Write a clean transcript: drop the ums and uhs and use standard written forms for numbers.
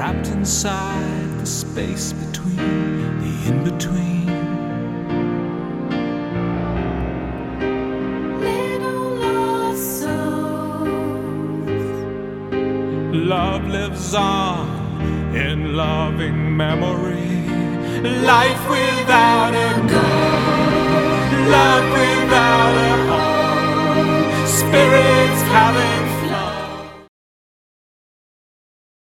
trapped inside the space between the in-between. Little lost souls. Love lives on in loving memory. Life without a goal, love without a home. Spirits having